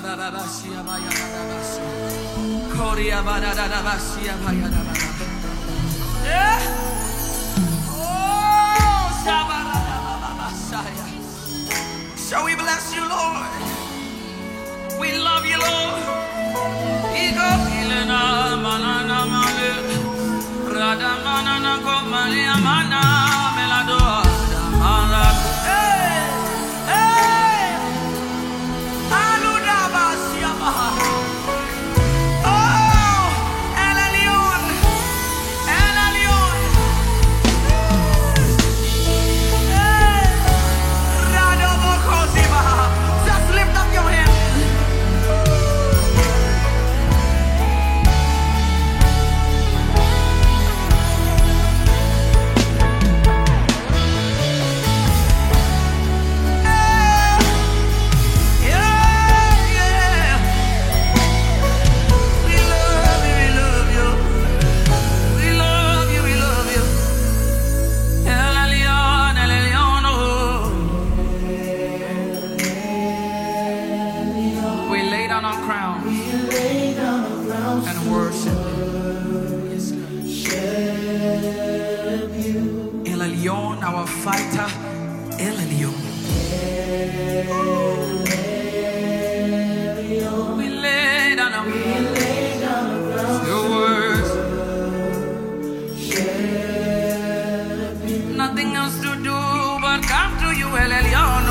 Shall we bless you, Lord? We love you, Lord. Ego ilena manana male, rada manana komali amana melado amana. Hey, hey, aluda basia baha. Oh, El Elyon, El Elyon. Hey, rado bokosi baha. Just lift up your hands. And worship El Elyon, our fighter, El Elyon. We lay down our your words. Nothing else to do but come to you, El Elyon.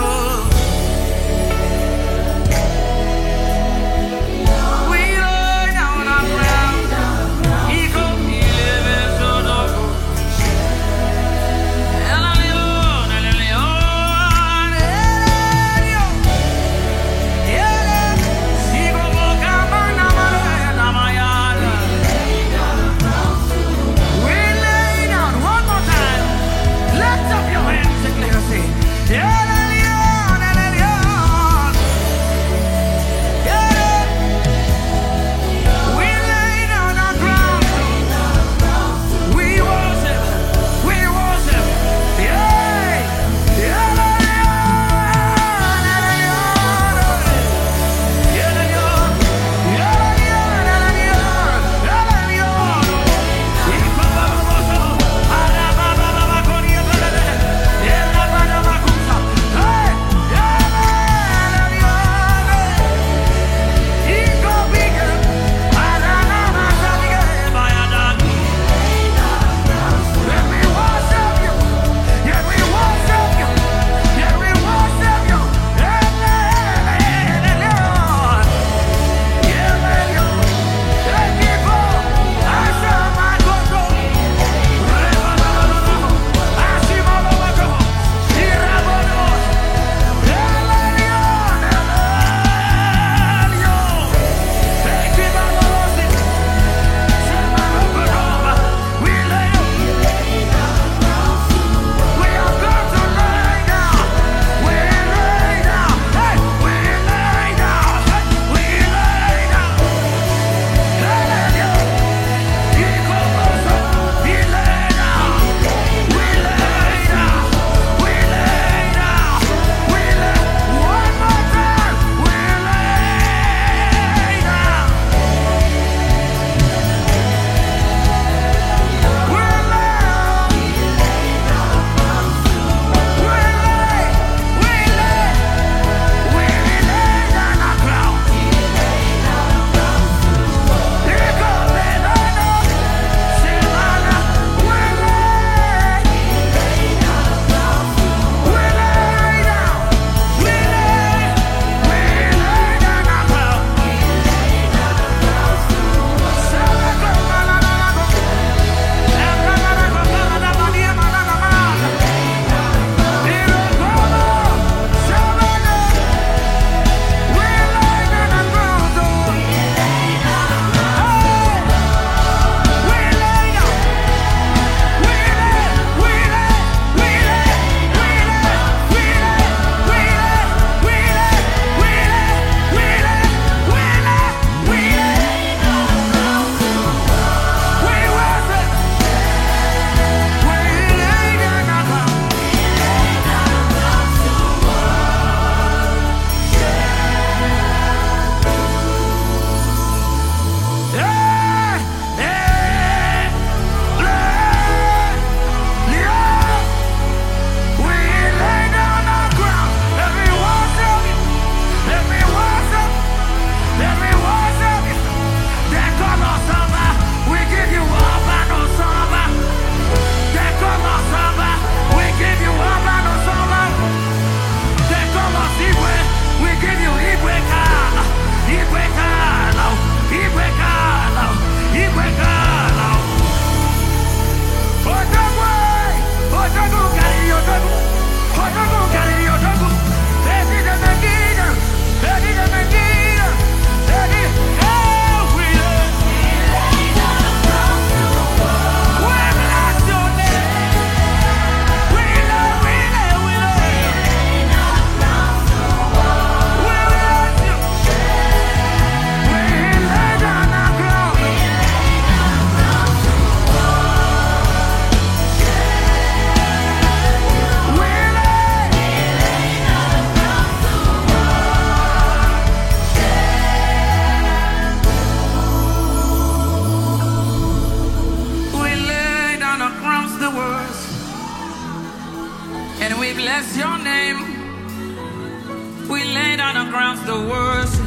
crowns to worship.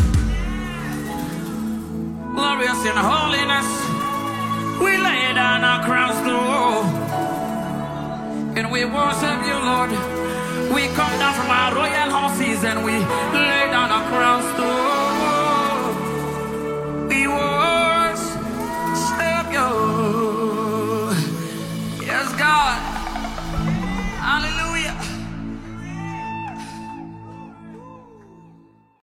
Glorious in holiness, we lay down our crowns to worship. And we worship you, Lord. We come down from our royal horses and we lay down our crowns to worship. We worship you. Yes, God.